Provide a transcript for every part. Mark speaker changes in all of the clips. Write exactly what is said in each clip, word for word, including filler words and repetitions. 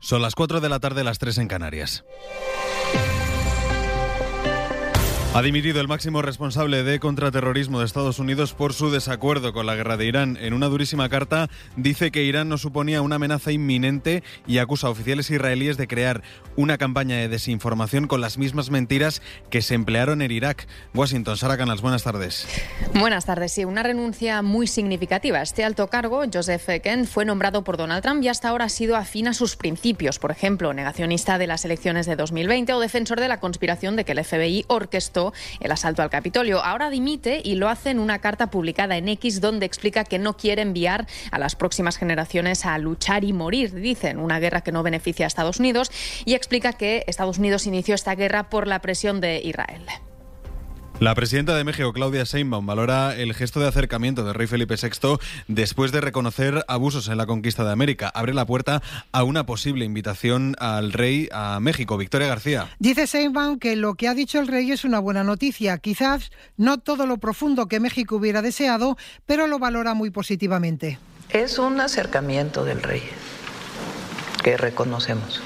Speaker 1: Son las cuatro de la tarde, las tres en Canarias. Ha dimitido el máximo responsable de contraterrorismo de Estados Unidos por su desacuerdo con la guerra de Irán. En una durísima carta dice que Irán no suponía una amenaza inminente y acusa a oficiales israelíes de crear una campaña de desinformación con las mismas mentiras que se emplearon en Irak. Washington, Sara Canals, buenas tardes.
Speaker 2: Buenas tardes, sí, una renuncia muy significativa. Este alto cargo, Joseph Kent, fue nombrado por Donald Trump y hasta ahora ha sido afín a sus principios. Por ejemplo, negacionista de las elecciones de dos mil veinte o defensor de la conspiración de que el F B I orquestó el asalto al Capitolio. Ahora dimite y lo hace en una carta publicada en X donde explica que no quiere enviar a las próximas generaciones a luchar y morir, dicen, una guerra que no beneficia a Estados Unidos, y explica que Estados Unidos inició esta guerra por la presión de Israel.
Speaker 1: La presidenta de México, Claudia Sheinbaum, valora el gesto de acercamiento del rey Felipe sexto después de reconocer abusos en la conquista de América. Abre la puerta a una posible invitación al rey a México. Victoria García.
Speaker 3: Dice Sheinbaum que lo que ha dicho el rey es una buena noticia. Quizás no todo lo profundo que México hubiera deseado, pero lo valora muy positivamente.
Speaker 4: Es un acercamiento del rey que reconocemos.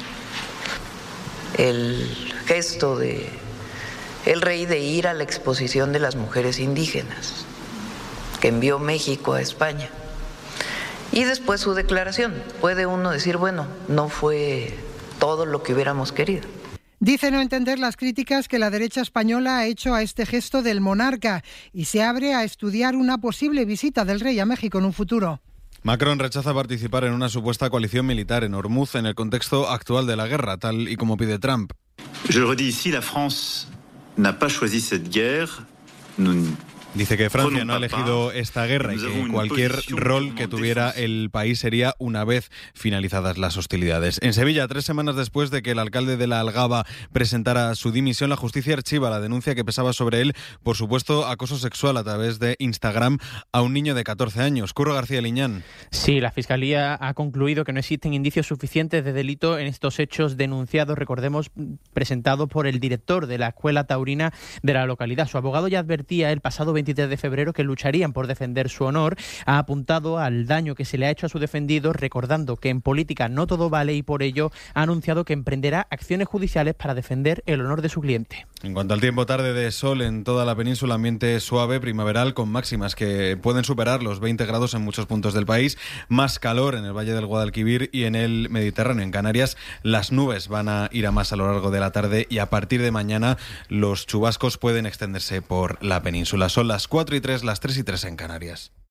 Speaker 4: El gesto de el rey de ir a la exposición de las mujeres indígenas que envió México a España. Y después su declaración. Puede uno decir, bueno, no fue todo lo que hubiéramos querido.
Speaker 3: Dice no entender las críticas que la derecha española ha hecho a este gesto del monarca y se abre a estudiar una posible visita del rey a México en un futuro.
Speaker 1: Macron rechaza participar en una supuesta coalición militar en Hormuz en el contexto actual de la guerra, tal y como pide Trump.
Speaker 5: Je le redis ici, la France n'a pas choisi cette guerre. Nous...
Speaker 1: Dice que Francia no ha elegido esta guerra y que cualquier rol que tuviera el país sería una vez finalizadas las hostilidades. En Sevilla, tres semanas después de que el alcalde de la Algaba presentara su dimisión, la justicia archiva la denuncia que pesaba sobre él por supuesto acoso sexual a través de Instagram a un niño de catorce años. Curro García Liñán.
Speaker 6: Sí, la Fiscalía ha concluido que no existen indicios suficientes de delito en estos hechos denunciados, recordemos, presentados por el director de la escuela taurina de la localidad. Su abogado ya advertía el pasado veintitrés de febrero que lucharían por defender su honor. Ha apuntado al daño que se le ha hecho a su defendido, recordando que en política no todo vale y por ello ha anunciado que emprenderá acciones judiciales para defender el honor de su cliente.
Speaker 1: En cuanto al tiempo, tarde de sol en toda la península, ambiente suave, primaveral, con máximas que pueden superar los veinte grados en muchos puntos del país, más calor en el Valle del Guadalquivir y en el Mediterráneo. En Canarias las nubes van a ir a más a lo largo de la tarde y a partir de mañana los chubascos pueden extenderse por la península. Son las cuatro y tres, las tres y tres en Canarias.